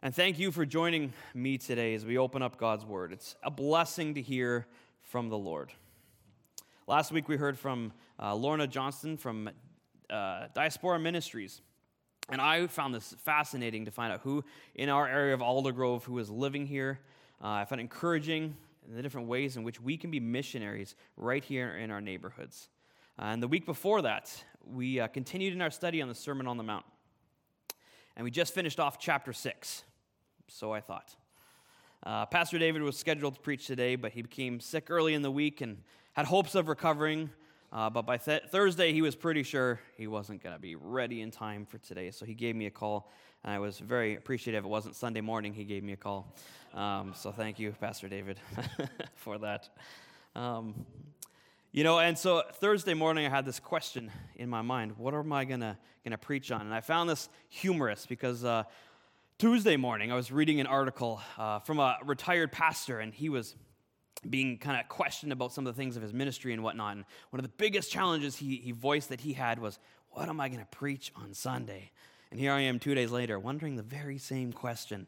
And thank you for joining me today as we open up God's Word. It's a blessing to hear from the Lord. Last week we heard from Lorna Johnston from Diaspora Ministries. And I found this fascinating to find out who in our area of Aldergrove who is living here. I found it encouraging in the different ways in which we can be missionaries right here in our neighborhoods. And the week before that, we continued in our study on the Sermon on the Mount. And we just finished off chapter 6. So I thought. Pastor David was scheduled to preach today, but he became sick early in the week and had hopes of recovering. But by Thursday, he was pretty sure he wasn't going to be ready in time for today. So he gave me a call, and I was very appreciative. It wasn't Sunday morning he gave me a call. So thank you, Pastor David, for that. And so Thursday morning, I had this question in my mind. What am I gonna preach on? And I found this humorous because Tuesday morning, I was reading an article from a retired pastor, and he was being kind of questioned about some of the things of his ministry and whatnot. And one of the biggest challenges he voiced that he had was, what am I going to preach on Sunday? And here I am 2 days later, wondering the very same question.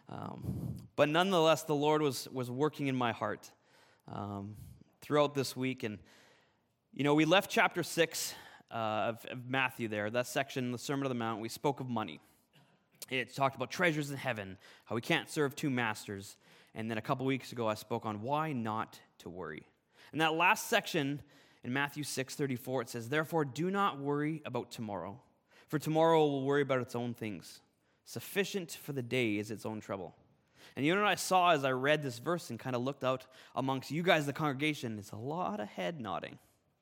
But nonetheless, the Lord was working in my heart throughout this week. And, we left chapter 6 of Matthew there, that section, the Sermon on the Mount. We spoke of money. It talked about treasures in heaven, how we can't serve two masters. And then a couple weeks ago, I spoke on why not to worry. And that last section in Matthew 6:34, it says, "Therefore do not worry about tomorrow, for tomorrow will worry about its own things. Sufficient for the day is its own trouble." And you know what I saw as I read this verse and kind of looked out amongst you guys, the congregation, is a lot of head nodding.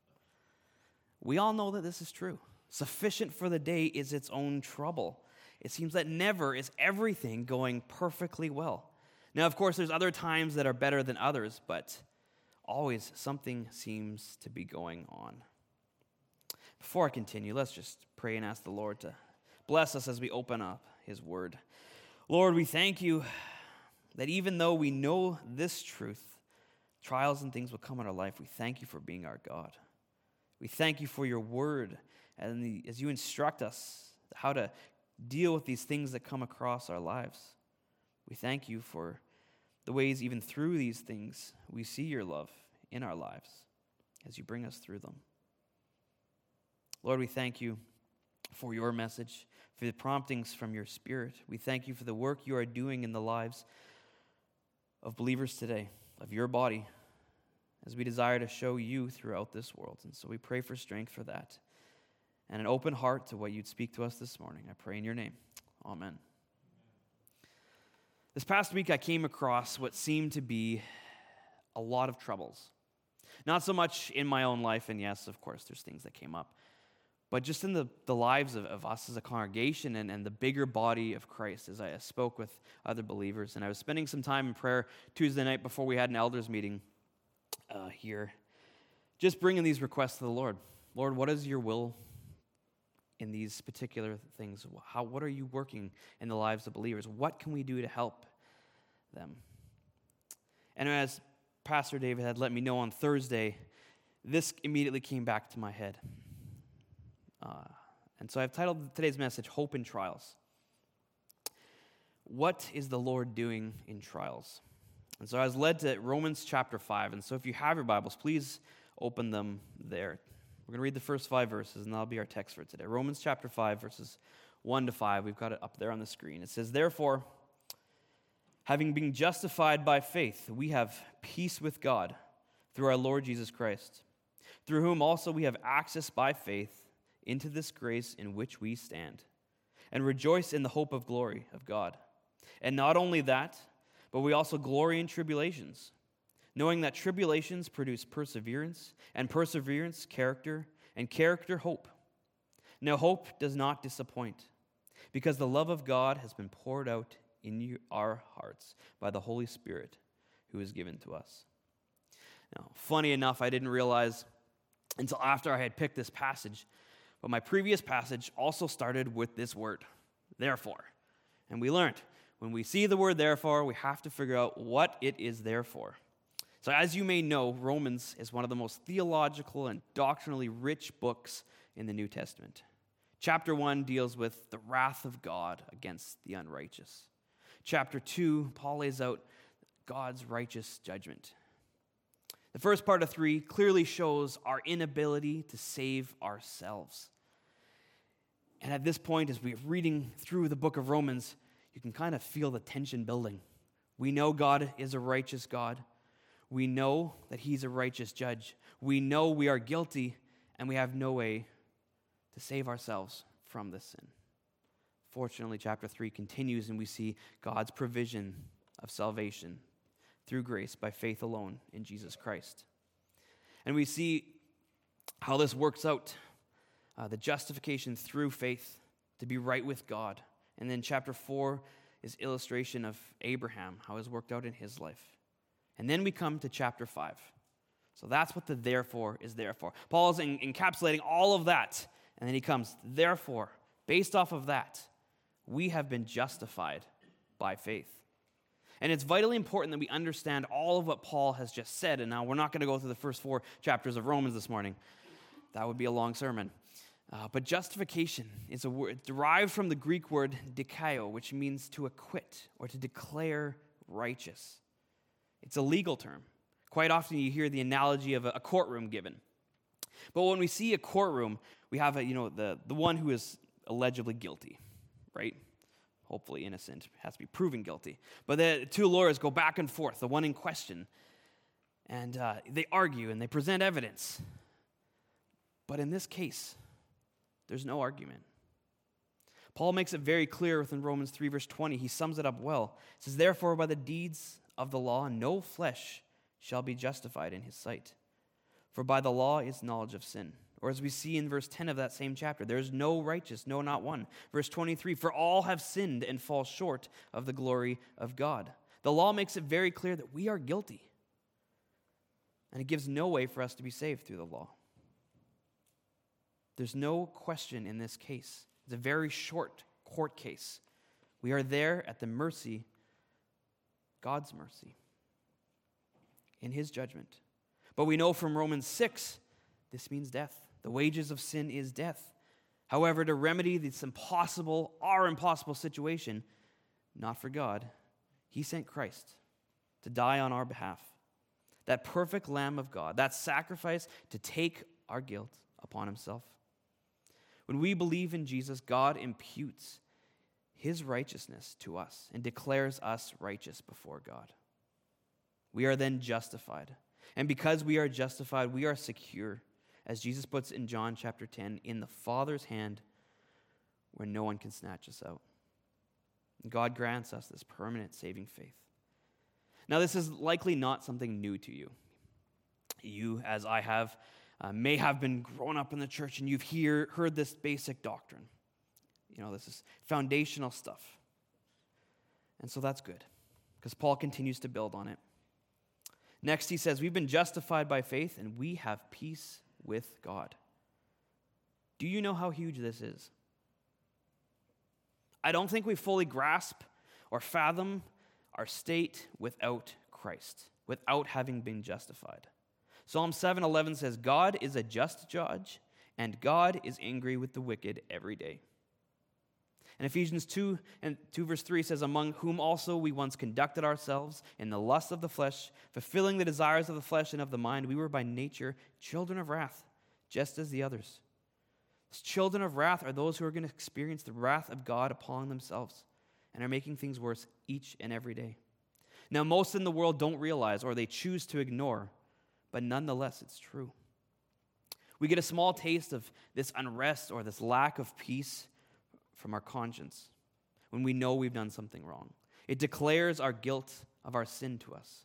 We all know that this is true. Sufficient for the day is its own trouble. It seems that never is everything going perfectly well. Now, of course, there's other times that are better than others, but always something seems to be going on. Before I continue, let's just pray and ask the Lord to bless us as we open up His Word. Lord, we thank you that even though we know this truth, trials and things will come in our life, we thank you for being our God. We thank you for your Word and as you instruct us how to deal with these things that come across our lives. We thank you for the ways even through these things we see your love in our lives as you bring us through them. Lord, we thank you for your message, for the promptings from your Spirit. We thank you for the work you are doing in the lives of believers today, of your body, as we desire to show you throughout this world. And so we pray for strength for that and an open heart to what you'd speak to us this morning. I pray in your name. Amen. This past week, I came across what seemed to be a lot of troubles. Not so much in my own life, and yes, of course, there's things that came up, but just in the lives of us as a congregation and the bigger body of Christ as I spoke with other believers. And I was spending some time in prayer Tuesday night before we had an elders meeting here, just bringing these requests to the Lord. Lord, what is your will in these particular things? What are you working in the lives of believers? What can we do to help them? And as Pastor David had let me know on Thursday, this immediately came back to my head. And so I've titled today's message, Hope in Trials. What is the Lord doing in trials? And so I was led to Romans chapter 5. And so if you have your Bibles, please open them there. We're going to read the first 5 verses, and that'll be our text for today. Romans chapter 5, verses 1 to 5. We've got it up there on the screen. It says, "Therefore, having been justified by faith, we have peace with God through our Lord Jesus Christ, through whom also we have access by faith into this grace in which we stand, and rejoice in the hope of glory of God. And not only that, but we also glory in tribulations, knowing that tribulations produce perseverance, and perseverance, character, and character, hope. Now hope does not disappoint, because the love of God has been poured out in our hearts by the Holy Spirit who is given to us." Now, funny enough, I didn't realize until after I had picked this passage, but my previous passage also started with this word, therefore. And we learned, when we see the word therefore, we have to figure out what it is there for. So as you may know, Romans is one of the most theological and doctrinally rich books in the New Testament. Chapter 1 deals with the wrath of God against the unrighteous. chapter 2, Paul lays out God's righteous judgment. The first part of 3 clearly shows our inability to save ourselves. And at this point, as we're reading through the book of Romans, you can kind of feel the tension building. We know God is a righteous God. We know that he's a righteous judge. We know we are guilty, and we have no way to save ourselves from this sin. Fortunately, chapter 3 continues, and we see God's provision of salvation through grace by faith alone in Jesus Christ. And we see how this works out, the justification through faith to be right with God. And then chapter 4 is illustration of Abraham, how it's worked out in his life. And then we come to chapter 5. So that's what the therefore is there for. Paul is encapsulating all of that. And then he comes, therefore, based off of that, we have been justified by faith. And it's vitally important that we understand all of what Paul has just said. And now we're not going to go through the first 4 chapters of Romans this morning. That would be a long sermon. But justification is a word derived from the Greek word dikaio, which means to acquit or to declare righteous. It's a legal term. Quite often you hear the analogy of a courtroom given. But when we see a courtroom, we have the one who is allegedly guilty, right? Hopefully innocent, has to be proven guilty. But the 2 lawyers go back and forth, the one in question, and they argue and they present evidence. But in this case, there's no argument. Paul makes it very clear within Romans 3, verse 20. He sums it up well. He says, therefore, by the deeds of the law, no flesh shall be justified in his sight. For by the law is knowledge of sin. Or as we see in verse 10 of that same chapter, there is no righteous, no, not one. Verse 23, for all have sinned and fall short of the glory of God. The law makes it very clear that we are guilty. And it gives no way for us to be saved through the law. There's no question in this case. It's a very short court case. We are there at the mercy, God's mercy, in his judgment. But we know from Romans 6, this means death. The wages of sin is death. However, to remedy this our impossible situation, not for God, he sent Christ to die on our behalf. That perfect Lamb of God, that sacrifice to take our guilt upon himself. When we believe in Jesus, God imputes his righteousness to us and declares us righteous before God. We are then justified. And because we are justified, we are secure, as Jesus puts in John chapter 10, in the Father's hand where no one can snatch us out. And God grants us this permanent saving faith. Now, this is likely not something new to you. You, as I have, may have been grown up in the church and you've heard this basic doctrine. This is foundational stuff. And so that's good, because Paul continues to build on it. Next, he says, we've been justified by faith and we have peace with God. Do you know how huge this is? I don't think we fully grasp or fathom our state without Christ, without having been justified. Psalm 7:11 says, God is a just judge, and God is angry with the wicked every day. And Ephesians 2 verse 3 says, among whom also we once conducted ourselves in the lust of the flesh, fulfilling the desires of the flesh and of the mind. We were by nature children of wrath, just as the others. Those children of wrath are those who are going to experience the wrath of God upon themselves and are making things worse each and every day. Now, most in the world don't realize, or they choose to ignore, but nonetheless, it's true. We get a small taste of this unrest or this lack of peace from our conscience when we know we've done something wrong. It declares our guilt of our sin to us.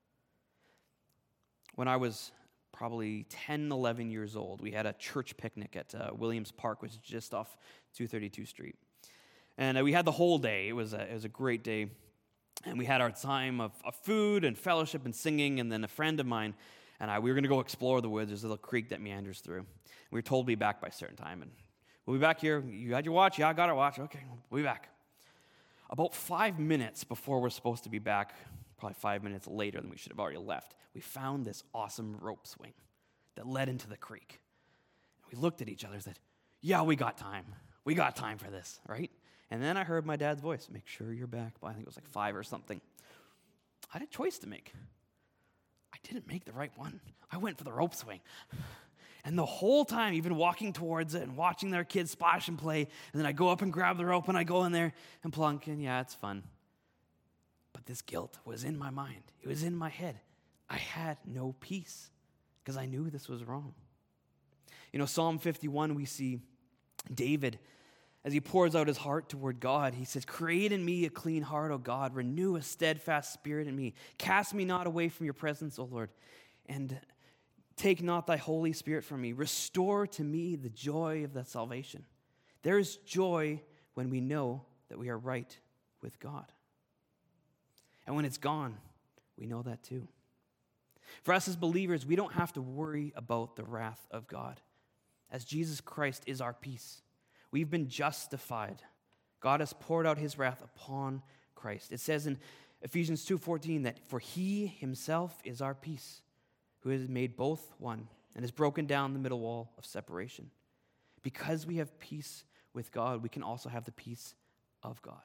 When I was probably 10, 11 years old, we had a church picnic at Williams Park, which is just off 232 Street. And we had the whole day. It was a great day. And we had our time of food and fellowship and singing, and then a friend of mine and we were going to go explore the woods. There's a little creek that meanders through. We were told to be back by a certain time, and we'll be back here. You had your watch? Yeah, I got our watch. Okay, we'll be back. About 5 minutes before we're supposed to be back, probably 5 minutes later than we should have already left, we found this awesome rope swing that led into the creek. And we looked at each other and said, yeah, we got time. We got time for this, right? And then I heard my dad's voice, make sure you're back by, I think it was like 5 or something. I had a choice to make. I didn't make the right one. I went for the rope swing. And the whole time, even walking towards it and watching their kids splash and play, and then I go up and grab the rope and I go in there and plunk, and yeah, it's fun. But this guilt was in my mind. It was in my head. I had no peace because I knew this was wrong. Psalm 51, we see David, as he pours out his heart toward God, he says, create in me a clean heart, O God. Renew a steadfast spirit in me. Cast me not away from your presence, O Lord. And take not thy Holy Spirit from me. Restore to me the joy of that salvation. There is joy when we know that we are right with God. And when it's gone, we know that too. For us as believers, we don't have to worry about the wrath of God, as Jesus Christ is our peace. We've been justified. God has poured out his wrath upon Christ. It says in Ephesians 2:14 that for he himself is our peace, who has made both one and has broken down the middle wall of separation. Because we have peace with God, we can also have the peace of God,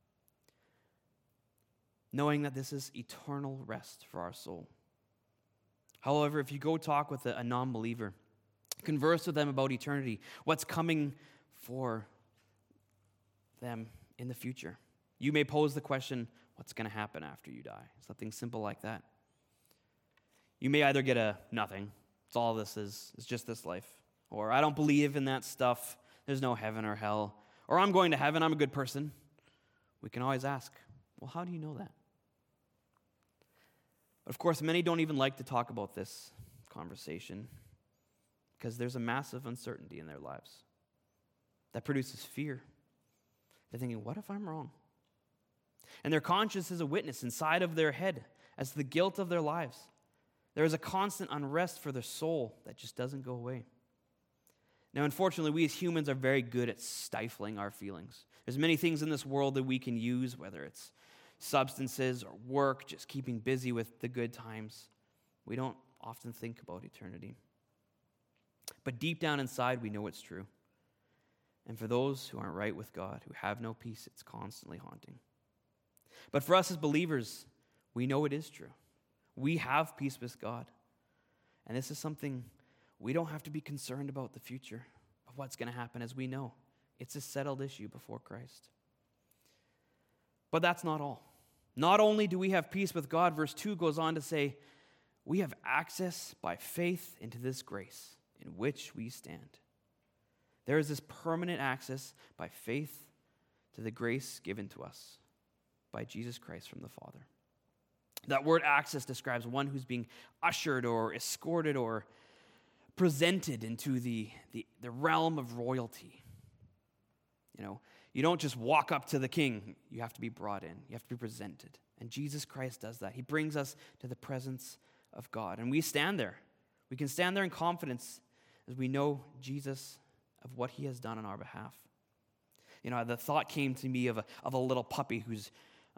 knowing that this is eternal rest for our soul. However, if you go talk with a non-believer, converse with them about eternity, what's coming for them in the future, you may pose the question, what's going to happen after you die? Something simple like that. You may either get a nothing, it's all this is, it's just this life, or I don't believe in that stuff, there's no heaven or hell, or I'm going to heaven, I'm a good person. We can always ask, well, how do you know that? But of course, many don't even like to talk about this conversation because there's a massive uncertainty in their lives that produces fear. They're thinking, what if I'm wrong? And their conscience is a witness inside of their head as to the guilt of their lives. There is a constant unrest for their soul that just doesn't go away. Now, unfortunately, we as humans are very good at stifling our feelings. There's many things in this world that we can use, whether it's substances or work, just keeping busy with the good times. We don't often think about eternity. But deep down inside, we know it's true. And for those who aren't right with God, who have no peace, it's constantly haunting. But for us as believers, we know it is true. We have peace with God. And this is something we don't have to be concerned about the future, of what's going to happen, as we know. It's a settled issue before Christ. But that's not all. Not only do we have peace with God, verse 2 goes on to say, we have access by faith into this grace in which we stand. There is this permanent access by faith to the grace given to us by Jesus Christ from the Father. That word access describes one who's being ushered or escorted or presented into the realm of royalty. You don't just walk up to the king. You have to be brought in. You have to be presented. And Jesus Christ does that. He brings us to the presence of God. And we stand there. We can stand there in confidence as we know Jesus, of what he has done on our behalf. The thought came to me of a little puppy who's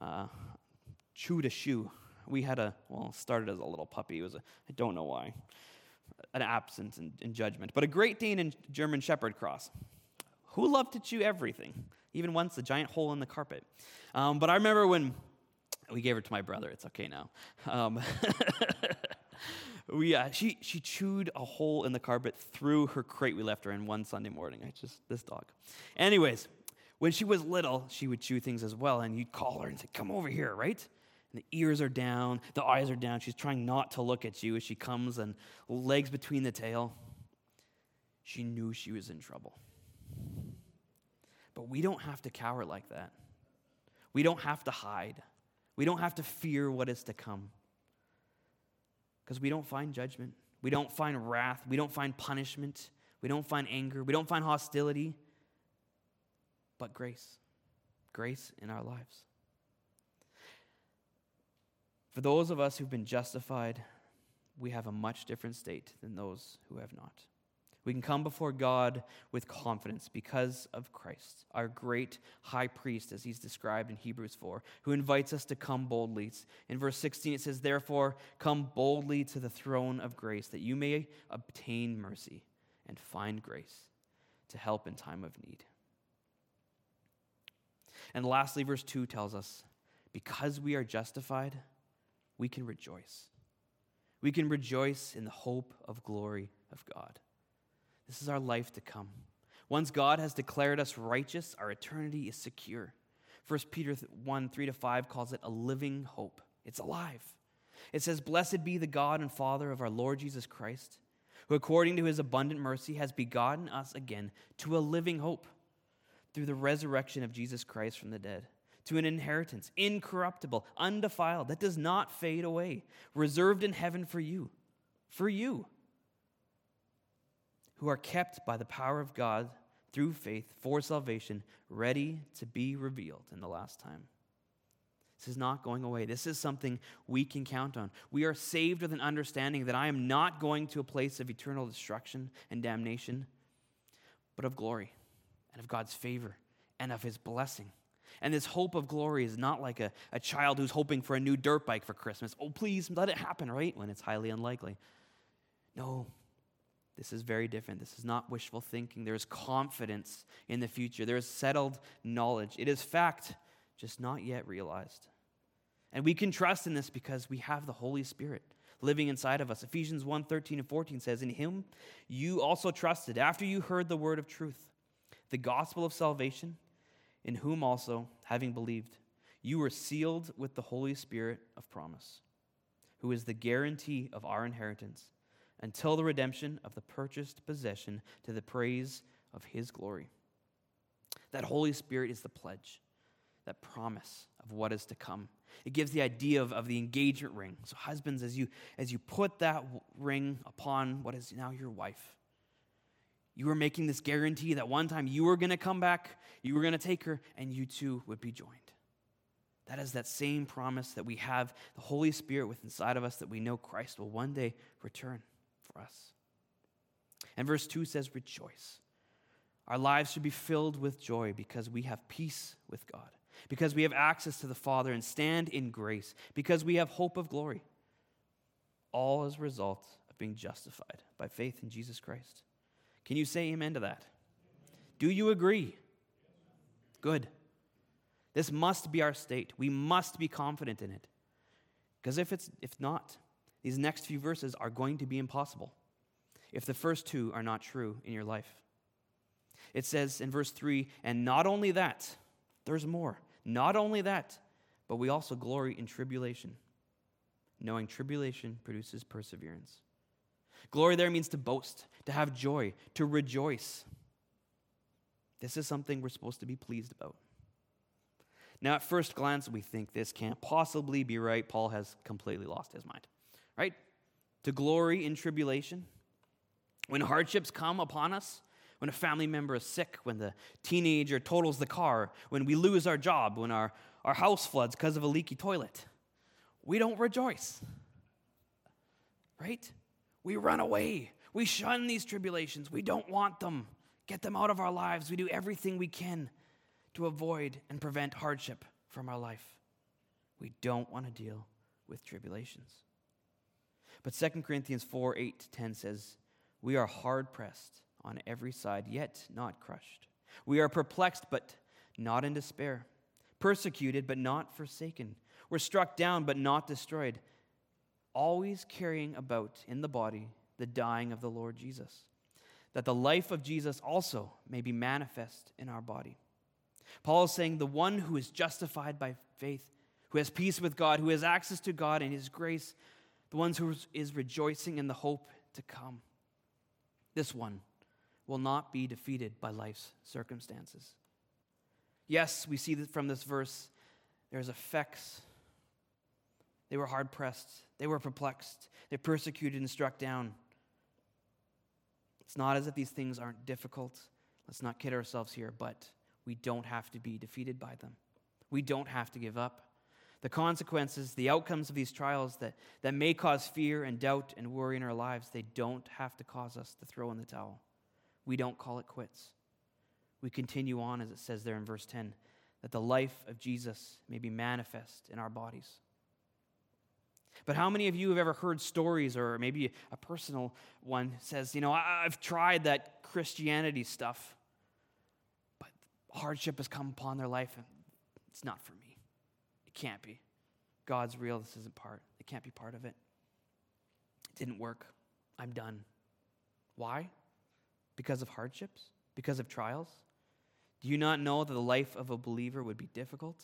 chewed a shoe. We had started as a little puppy. It was I don't know why, an absence in judgment. But a Great Dane and German Shepherd cross who loved to chew everything, even once a giant hole in the carpet. But I remember when we gave her to my brother. It's okay now. She chewed a hole in the carpet through her crate we left her in one Sunday morning. This dog. Anyways, when she was little, she would chew things as well, and you'd call her and say, come over here, right? And the ears are down, the eyes are down. She's trying not to look at you as she comes and legs between the tail. She knew she was in trouble. But we don't have to cower like that. We don't have to hide. We don't have to fear what is to come. Because we don't find judgment. We don't find wrath. We don't find punishment. We don't find anger. We don't find hostility. But grace. Grace in our lives. For those of us who've been justified, we have a much different state than those who have not. We can come before God with confidence because of Christ, our great high priest, as he's described in Hebrews 4, who invites us to come boldly. In verse 16, it says, therefore, come boldly to the throne of grace, that you may obtain mercy and find grace to help in time of need. And lastly, verse 2 tells us, because we are justified, we can rejoice. We can rejoice in the hope of glory of God. This is our life to come. Once God has declared us righteous, our eternity is secure. 1 Peter 1, 3-5 calls it a living hope. It's alive. It says, "Blessed be the God and Father of our Lord Jesus Christ, who according to his abundant mercy has begotten us again to a living hope through the resurrection of Jesus Christ from the dead, to an inheritance incorruptible, undefiled, that does not fade away, reserved in heaven for you, who are kept by the power of God through faith for salvation, ready to be revealed in the last time." This is not going away. This is something we can count on. We are saved with an understanding that I am not going to a place of eternal destruction and damnation, but of glory and of God's favor and of his blessing. And this hope of glory is not like a child who's hoping for a new dirt bike for Christmas. Oh, please let it happen, right? When it's highly unlikely. No, this is very different. This is not wishful thinking. There is confidence in the future. There is settled knowledge. It is fact, just not yet realized. And we can trust in this because we have the Holy Spirit living inside of us. Ephesians 1, 13 and 14 says, "In him you also trusted, after you heard the word of truth, the gospel of salvation, in whom also, having believed, you were sealed with the Holy Spirit of promise, who is the guarantee of our inheritance, until the redemption of the purchased possession to the praise of his glory." That Holy Spirit is the pledge, that promise of what is to come. It gives the idea of the engagement ring. So husbands, as you put that ring upon what is now your wife, you are making this guarantee that one time you were going to come back, you were going to take her, and you too would be joined. That is that same promise that we have the Holy Spirit within inside of us, that we know Christ will one day return for us. And verse 2 says, "Rejoice." Our lives should be filled with joy because we have peace with God, because we have access to the Father and stand in grace, because we have hope of glory. All as a result of being justified by faith in Jesus Christ. Can you say amen to that? Do you agree? Good. This must be our state. We must be confident in it. Because if not, these next few verses are going to be impossible if the first two are not true in your life. It says in verse 3, "And not only that," there's more. "Not only that, but we also glory in tribulation, knowing tribulation produces perseverance." Glory there means to boast, to have joy, to rejoice. This is something we're supposed to be pleased about. Now, at first glance, we think this can't possibly be right. Paul has completely lost his mind, right? To glory in tribulation. When hardships come upon us, when a family member is sick, when the teenager totals the car, when we lose our job, when our house floods because of a leaky toilet, we don't rejoice, right? We run away. We shun these tribulations. We don't want them. Get them out of our lives. We do everything we can to avoid and prevent hardship from our life. We don't want to deal with tribulations. But 2 Corinthians 4, 8-10 says, "We are hard-pressed on every side, yet not crushed. We are perplexed, but not in despair. Persecuted, but not forsaken. We're struck down, but not destroyed. Always carrying about in the body the dying of the Lord Jesus, that the life of Jesus also may be manifest in our body." Paul is saying the one who is justified by faith, who has peace with God, who has access to God and his grace, the one who is rejoicing in the hope to come, this one will not be defeated by life's circumstances. Yes, we see that from this verse, there's effects. They were hard-pressed. They were perplexed. They persecuted and struck down. It's not as if these things aren't difficult. Let's not kid ourselves here, but we don't have to be defeated by them. We don't have to give up. The consequences, the outcomes of these trials that may cause fear and doubt and worry in our lives, they don't have to cause us to throw in the towel. We don't call it quits. We continue on, as it says there in verse 10, that the life of Jesus may be manifest in our bodies. But how many of you have ever heard stories, or maybe a personal one says, I've tried that Christianity stuff, but hardship has come upon their life and It's not for me. It can't be. God's real. This isn't part. It can't be part of it. It didn't work. I'm done. Why? Because of hardships? Because of trials? Do you not know that the life of a believer would be difficult?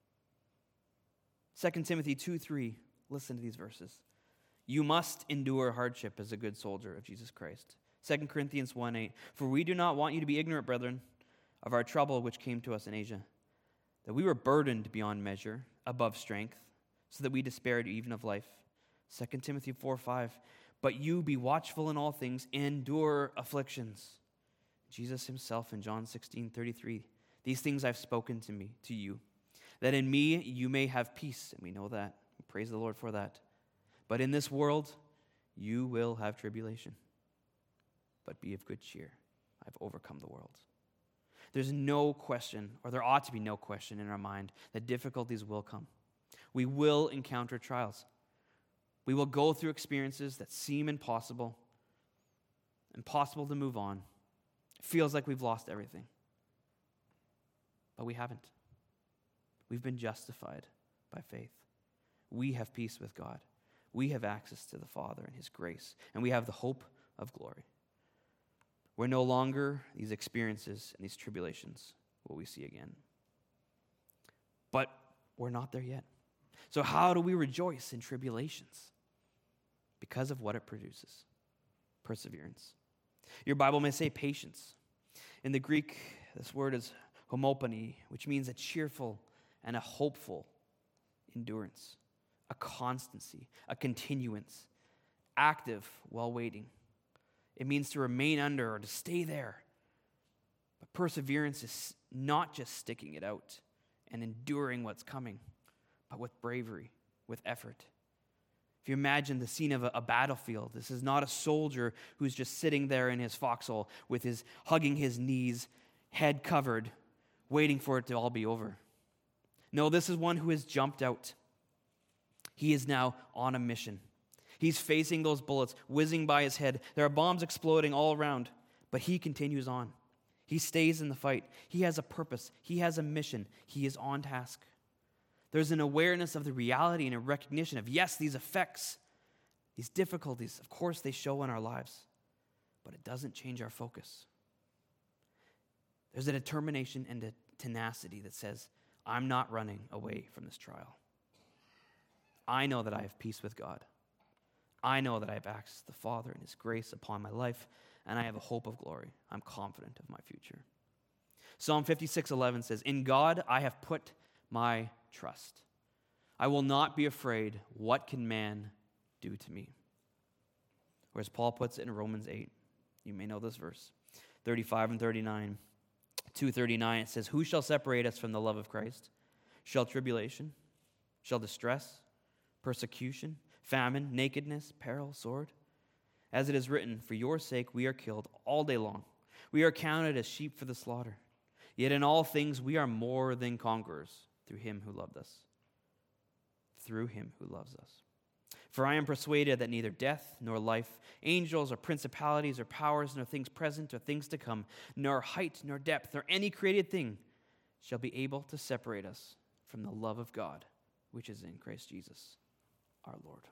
2 Timothy 2:3. Listen to these verses. You must endure hardship as a good soldier of Jesus Christ. 2 Corinthians 1:8. For we do not want you to be ignorant, brethren, of our trouble which came to us in Asia, that we were burdened beyond measure, above strength, so that we despaired even of life. 2 Timothy 4:5. But you be watchful in all things, endure afflictions. Jesus himself in John 16:33. These things I've spoken to you, that in me you may have peace. And we know that. Praise the Lord for that. But in this world you will have tribulation. But be of good cheer. I've overcome the world. There's no question, or there ought to be no question in our mind, that difficulties will come. We will encounter trials. We will go through experiences that seem impossible to move on. It feels like we've lost everything. But we haven't. We've been justified by faith. We have peace with God. We have access to the Father and his grace, and we have the hope of glory. We're no longer these experiences and these tribulations will we see again. But we're not there yet. So how do we rejoice in tribulations? Because of what it produces. Perseverance. Your Bible may say patience. In the Greek, this word is homopone, which means a cheerful and a hopeful endurance, a constancy, a continuance, active while waiting. It means to remain under or to stay there. But perseverance is not just sticking it out and enduring what's coming, but with bravery, with effort. If you imagine the scene of a battlefield, this is not a soldier who's just sitting there in his foxhole with his hugging his knees, head covered, waiting for it to all be over. No, this is one who has jumped out. He is now on a mission. He's facing those bullets whizzing by his head. There are bombs exploding all around, but he continues on. He stays in the fight. He has a purpose. He has a mission. He is on task. There's an awareness of the reality and a recognition of, yes, these effects, these difficulties, of course they show in our lives, but it doesn't change our focus. There's a determination and a tenacity that says, I'm not running away from this trial. I know that I have peace with God. I know that I have access to the Father and his grace upon my life, and I have a hope of glory. I'm confident of my future. Psalm 56:11 says, in God I have put my trust. I will not be afraid. What can man do to me? Or as Paul puts it in Romans 8, you may know this verse, 35 and 39. 2:39, it says, who shall separate us from the love of Christ? Shall tribulation? Shall distress? Persecution? Famine? Nakedness? Peril? Sword? As it is written, for your sake we are killed all day long. We are counted as sheep for the slaughter. Yet in all things we are more than conquerors through him who loved us. Through him who loves us. For I am persuaded that neither death nor life, angels or principalities or powers, nor things present or things to come, nor height nor depth, nor any created thing shall be able to separate us from the love of God, which is in Christ Jesus, our Lord.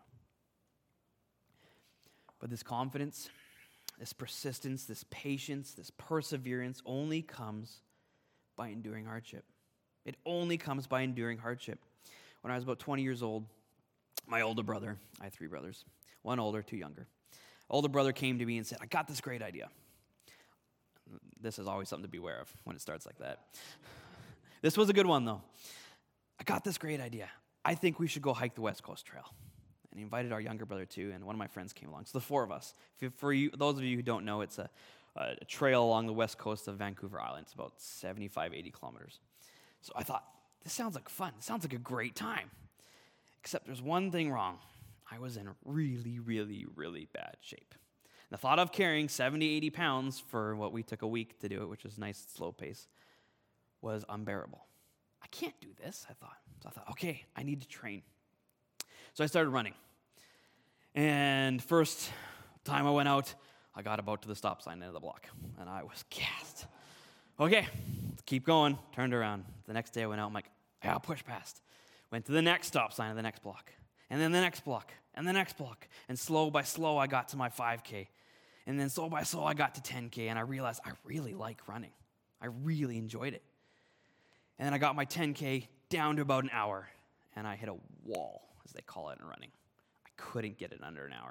But this confidence, this persistence, this patience, this perseverance only comes by enduring hardship. It only comes by enduring hardship. When I was about 20 years old, my older brother, I have 3 brothers, one older, 2 younger. Older brother came to me and said, I got this great idea. This is always something to beware of when it starts like that. This was a good one, though. I got this great idea. I think we should go hike the West Coast Trail. And he invited our younger brother, too, and one of my friends came along. So the 4 of us. For you, those of you who don't know, it's a trail along the west coast of Vancouver Island. It's about 75, 80 kilometers. So I thought, this sounds like fun. This sounds like a great time. Except there's one thing wrong. I was in really, really, really bad shape. The thought of carrying 70, 80 pounds for what we took a week to do it, which was nice, slow pace, was unbearable. I can't do this, I thought. So I thought, okay, I need to train. So I started running. And first time I went out, I got about to the stop sign end of the block. And I was gassed. Okay, let's keep going. Turned around. The next day I went out, I'm like, I got pushed past. Went to the next stop sign of the next block. And then the next block. And the next block. And slow by slow, I got to my 5K. And then slow by slow, I got to 10K. And I realized I really like running. I really enjoyed it. And then I got my 10K down to about an hour. And I hit a wall, as they call it in running. I couldn't get it under an hour.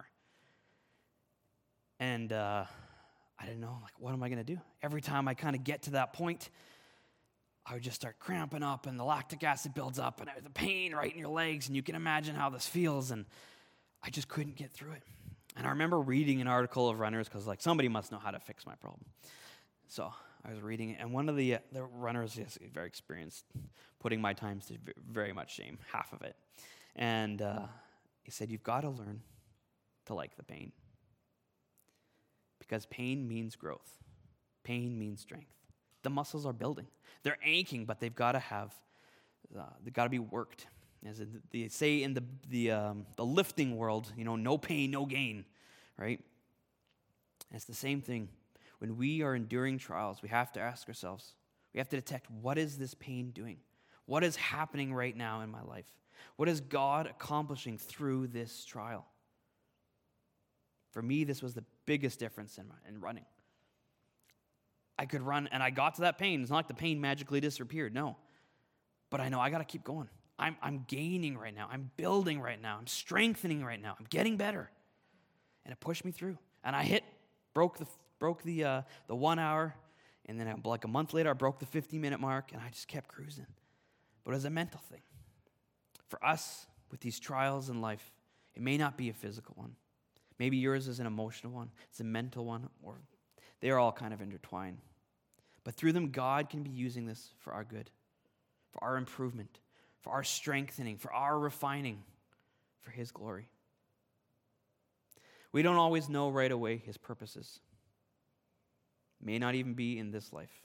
And I didn't know, like, what am I going to do? Every time I kind of get to that point, I would just start cramping up, and the lactic acid builds up, and the pain right in your legs, and you can imagine how this feels, and I just couldn't get through it. And I remember reading an article of runners, because, like, somebody must know how to fix my problem. So I was reading it, and one of the runners is very experienced, putting my times to very much shame, half of it. And he said, you've got to learn to like the pain. Because pain means growth. Pain means strength. The muscles are building. They're aching, but they've got to be worked. As they say in the lifting world, no pain, no gain, right? And it's the same thing. When we are enduring trials, we have to ask ourselves, we have to detect, what is this pain doing? What is happening right now in my life? What is God accomplishing through this trial? For me, this was the biggest difference in running. I could run, and I got to that pain. It's not like the pain magically disappeared, no. But I know I got to keep going. I'm gaining right now. I'm building right now. I'm strengthening right now. I'm getting better. And it pushed me through. And I broke the 1 hour, and then like a month later, I broke the 50-minute mark, and I just kept cruising. But it was a mental thing. For us, with these trials in life, it may not be a physical one. Maybe yours is an emotional one. It's a mental one, or they're all kind of intertwined. But through them, God can be using this for our good, for our improvement, for our strengthening, for our refining, for His glory. We don't always know right away His purposes. May not even be in this life.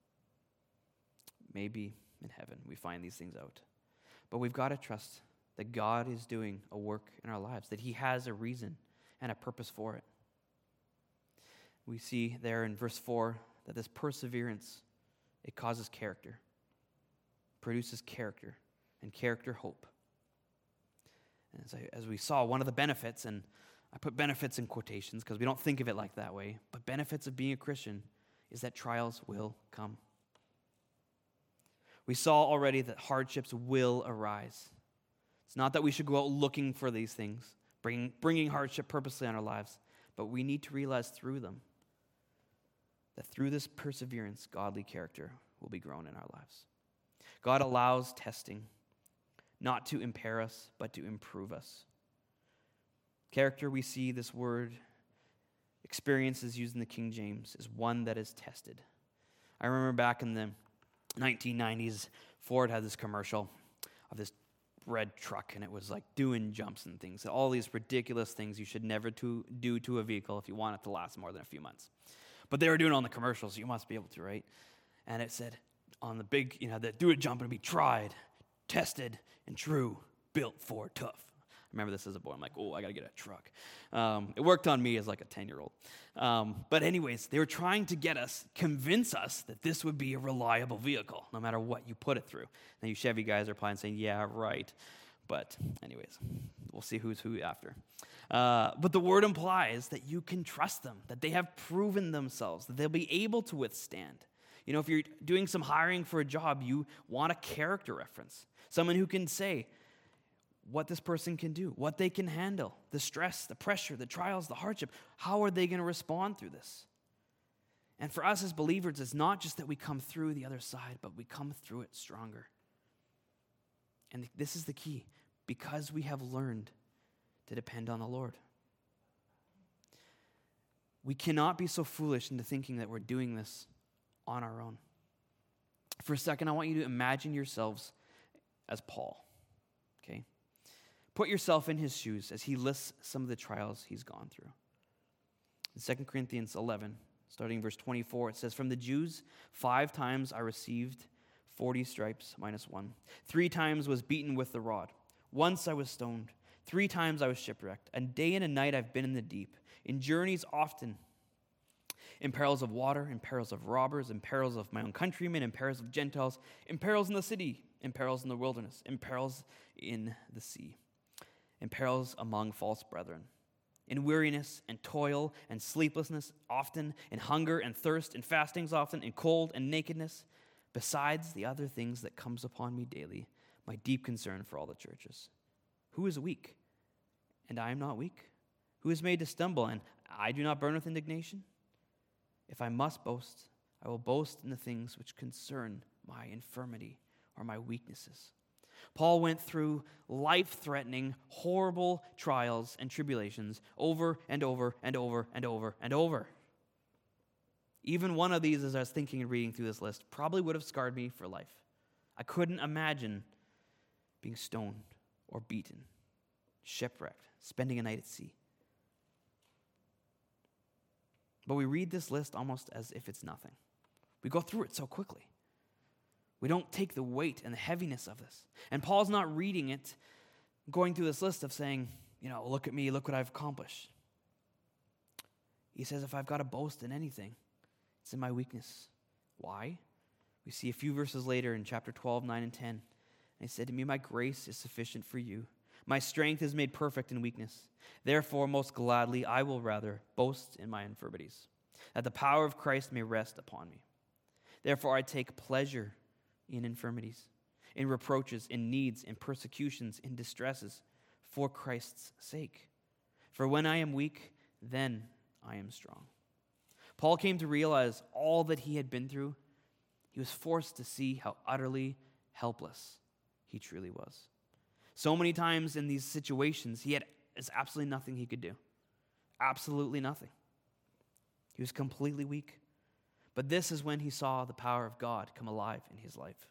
Maybe in heaven we find these things out. But we've got to trust that God is doing a work in our lives, that He has a reason and a purpose for it. We see there in verse 4 that this perseverance, it causes character, produces character, and character hope. And as we saw, one of the benefits, and I put benefits in quotations because we don't think of it like that way, but benefits of being a Christian is that trials will come. We saw already that hardships will arise. It's not that we should go out looking for these things, bringing hardship purposely on our lives, but we need to realize through them that through this perseverance, godly character will be grown in our lives. God allows testing not to impair us, but to improve us. Character, we see this word, experience is used in the King James, is one that is tested. I remember back in the 1990s, Ford had this commercial of this red truck, and it was like doing jumps and things, all these ridiculous things you should never do to a vehicle if you want it to last more than a few months. But they were doing it on the commercials, so you must be able to, right? And it said on the big, that do a jump and be tried, tested, and true, built for tough. I remember this as a boy. I'm like, oh, I got to get a truck. It worked on me as like a 10-year-old. But anyways, they were trying to convince us that this would be a reliable vehicle, no matter what you put it through. Now you Chevy guys are probably saying, yeah, right. But anyways, we'll see who's who after. But the word implies that you can trust them, that they have proven themselves, that they'll be able to withstand. If you're doing some hiring for a job, you want a character reference, someone who can say what this person can do, what they can handle, the stress, the pressure, the trials, the hardship. How are they going to respond through this? And for us as believers, it's not just that we come through the other side, but we come through it stronger. And this is the key, because we have learned to depend on the Lord. We cannot be so foolish into thinking that we're doing this on our own. For a second, I want you to imagine yourselves as Paul, okay? Put yourself in his shoes as he lists some of the trials he's gone through. In 2 Corinthians 11, starting verse 24, it says, "From the Jews, 5 times I received 40 stripes minus 1. 3 times was beaten with the rod. Once I was stoned. 3 times I was shipwrecked. And day and a night I've been in the deep, in journeys often, in perils of water, in perils of robbers, in perils of my own countrymen, in perils of Gentiles, in perils in the city, in perils in the wilderness, in perils in the sea, in perils among false brethren, in weariness and toil and sleeplessness often, in hunger and thirst, in fastings often, in cold and nakedness, besides the other things that comes upon me daily, my deep concern for all the churches. Who is weak, and I am not weak? Who is made to stumble, and I do not burn with indignation? If I must boast, I will boast in the things which concern my infirmity or my weaknesses. Paul went through life-threatening, horrible trials and tribulations over and over and over and over and over. Even one of these, as I was thinking and reading through this list, probably would have scarred me for life. I couldn't imagine being stoned or beaten, shipwrecked, spending a night at sea. But we read this list almost as if it's nothing. We go through it so quickly. We don't take the weight and the heaviness of this. And Paul's not reading it, going through this list of saying, look at me, look what I've accomplished. He says, if I've got to boast in anything, it's in my weakness. Why? We see a few verses later in chapter 12, 9 and 10. And he said to me, my grace is sufficient for you. My strength is made perfect in weakness. Therefore, most gladly, I will rather boast in my infirmities, that the power of Christ may rest upon me. Therefore, I take pleasure in infirmities, in reproaches, in needs, in persecutions, in distresses, for Christ's sake. For when I am weak, then I am strong. Paul came to realize all that he had been through. He was forced to see how utterly helpless he truly was. So many times in these situations, there's absolutely nothing he could do. Absolutely nothing. He was completely weak. But this is when he saw the power of God come alive in his life.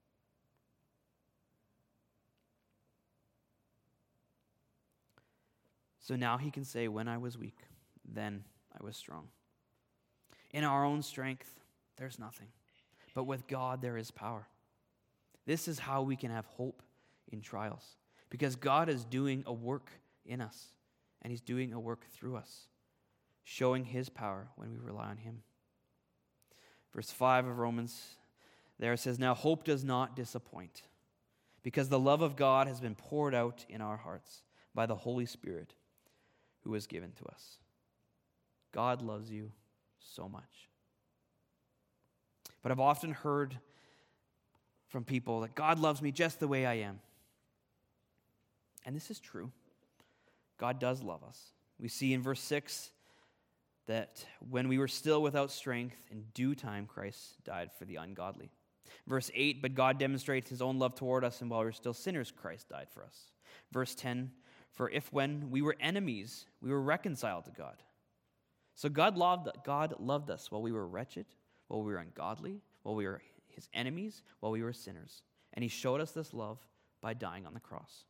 So now he can say, when I was weak, then I was strong. In our own strength, there's nothing. But with God, there is power. This is how we can have hope in trials. Because God is doing a work in us. And he's doing a work through us. Showing his power when we rely on him. Verse 5 of Romans, there it says, now hope does not disappoint, because the love of God has been poured out in our hearts by the Holy Spirit who was given to us. God loves you so much. But I've often heard from people that God loves me just the way I am. And this is true. God does love us. We see in verse 6 that when we were still without strength, in due time Christ died for the ungodly. Verse 8, but God demonstrates his own love toward us, and while we were still sinners, Christ died for us. Verse 10, for if when we were enemies, we were reconciled to God. So God loved us while we were wretched, while we were ungodly, while we were his enemies, while we were sinners. And he showed us this love by dying on the cross.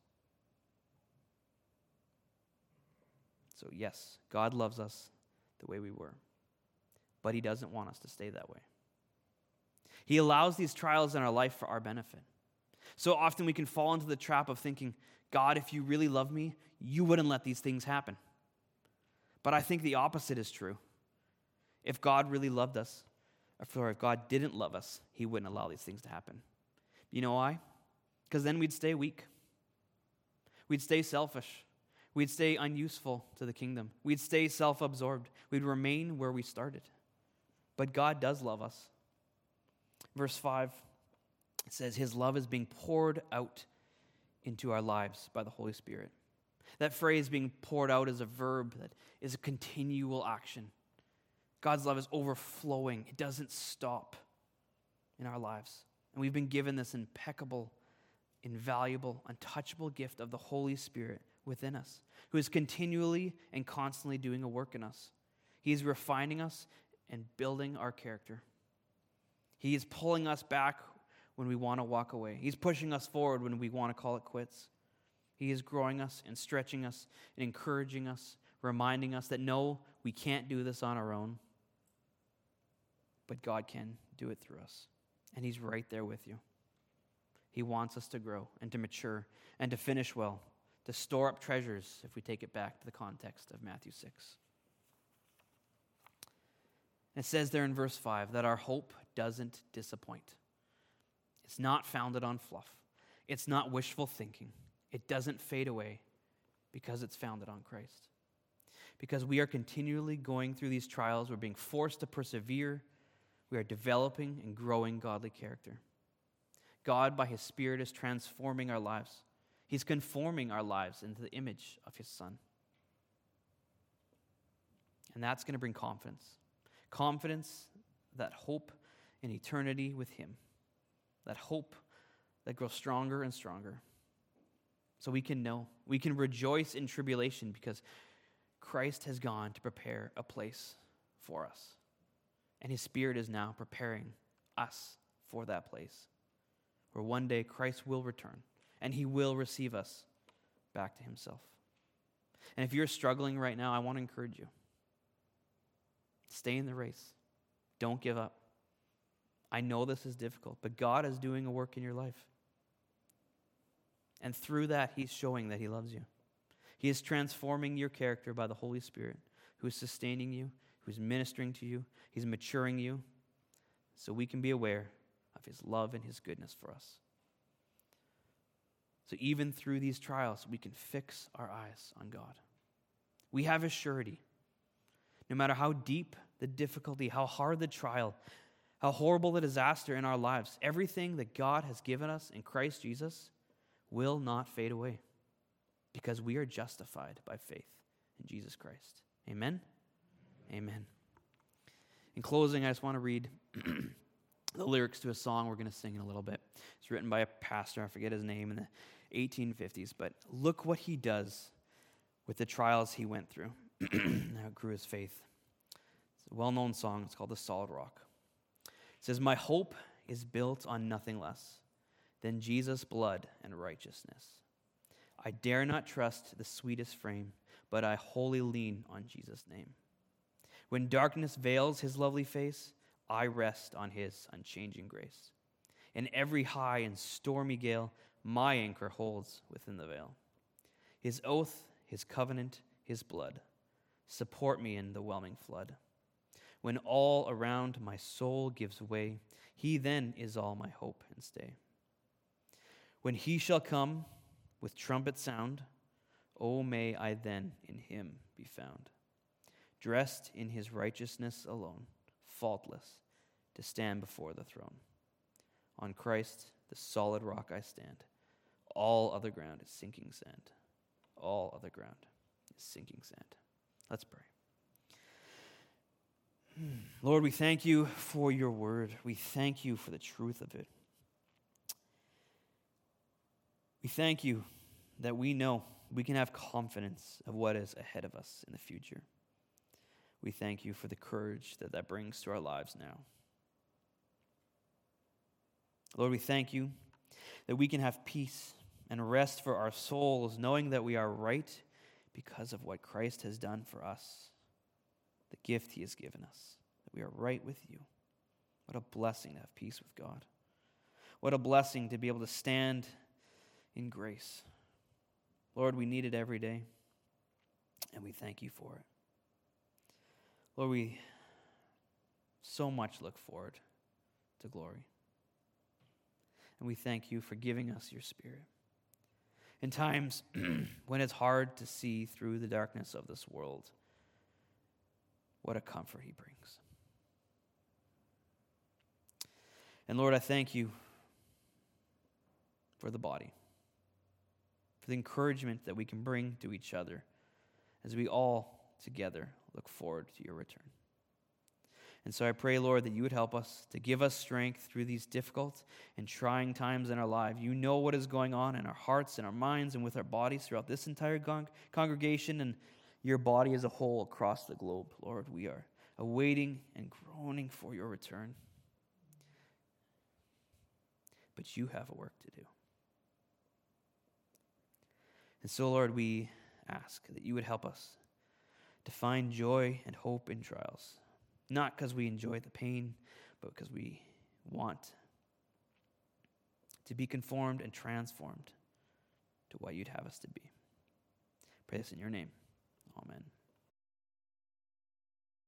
So yes, God loves us the way we were. But he doesn't want us to stay that way. He allows these trials in our life for our benefit. So often we can fall into the trap of thinking, God, if you really love me, you wouldn't let these things happen. But I think the opposite is true. If God really loved us, or if God didn't love us, he wouldn't allow these things to happen. You know why? Because then we'd stay weak. We'd stay selfish. We'd stay unuseful to the kingdom. We'd stay self-absorbed. We'd remain where we started. But God does love us. Verse 5, it says, his love is being poured out into our lives by the Holy Spirit. That phrase, being poured out, is a verb that is a continual action. God's love is overflowing. It doesn't stop in our lives. And we've been given this impeccable, invaluable, untouchable gift of the Holy Spirit within us, who is continually and constantly doing a work in us. He is refining us and building our character. He is pulling us back when we want to walk away. He's pushing us forward when we want to call it quits. He is growing us and stretching us and encouraging us, reminding us that no, we can't do this on our own, but God can do it through us. And he's right there with you. He wants us to grow and to mature and to finish well, to store up treasures, if we take it back to the context of Matthew 6. It says there in verse 5 that our hope doesn't disappoint. It's not founded on fluff. It's not wishful thinking. It doesn't fade away because it's founded on Christ. Because we are continually going through these trials, we're being forced to persevere. We are developing and growing godly character. God, by His Spirit, is transforming our lives. He's conforming our lives into the image of His Son. And that's going to bring confidence. Confidence, that hope in eternity with Him. That hope that grows stronger and stronger. So we can know, we can rejoice in tribulation because Christ has gone to prepare a place for us. And His Spirit is now preparing us for that place where one day Christ will return and He will receive us back to Himself. And if you're struggling right now, I want to encourage you. Stay in the race. Don't give up. I know this is difficult, but God is doing a work in your life. And through that, He's showing that He loves you. He is transforming your character by the Holy Spirit, who is sustaining you, who is ministering to you. He's maturing you so we can be aware of His love and His goodness for us. So even through these trials, we can fix our eyes on God. We have a surety. No matter how deep the difficulty, how hard the trial, how horrible the disaster in our lives, everything that God has given us in Christ Jesus will not fade away because we are justified by faith in Jesus Christ. Amen? Amen. In closing, I just want to read the lyrics to a song we're going to sing in a little bit. It's written by a pastor, I forget his name, in the 1850s, but look what he does with the trials he went through. Now it grew his faith. It's a well-known song. It's called The Solid Rock. It says, "My hope is built on nothing less than Jesus' blood and righteousness. I dare not trust the sweetest frame, but I wholly lean on Jesus' name. When darkness veils His lovely face, I rest on His unchanging grace. In every high and stormy gale, my anchor holds within the veil. His oath, His covenant, His blood support me in the whelming flood. When all around my soul gives way, He then is all my hope and stay. When He shall come with trumpet sound, oh, may I then in Him be found, dressed in His righteousness alone, faultless, to stand before the throne. On Christ, the solid rock I stand. All other ground is sinking sand. All other ground is sinking sand." Let's pray. Lord, we thank You for Your word. We thank You for the truth of it. We thank You that we know we can have confidence of what is ahead of us in the future. We thank You for the courage that brings to our lives now. Lord, we thank You that we can have peace and rest for our souls, knowing that we are right because of what Christ has done for us, the gift He has given us, that we are right with You. What a blessing to have peace with God. What a blessing to be able to stand in grace. Lord, we need it every day, and we thank You for it. Lord, we so much look forward to glory. And we thank You for giving us Your Spirit. In times when it's hard to see through the darkness of this world, what a comfort He brings. And Lord, I thank You for the body, for the encouragement that we can bring to each other as we all together look forward to Your return. And so I pray, Lord, that You would help us, to give us strength through these difficult and trying times in our life. You know what is going on in our hearts and our minds and with our bodies throughout this entire congregation and Your body as a whole across the globe. Lord, we are awaiting and groaning for Your return. But You have a work to do. And so, Lord, we ask that You would help us to find joy and hope in trials. Not because we enjoy the pain, but because we want to be conformed and transformed to what You'd have us to be. Pray this in Your name. Amen.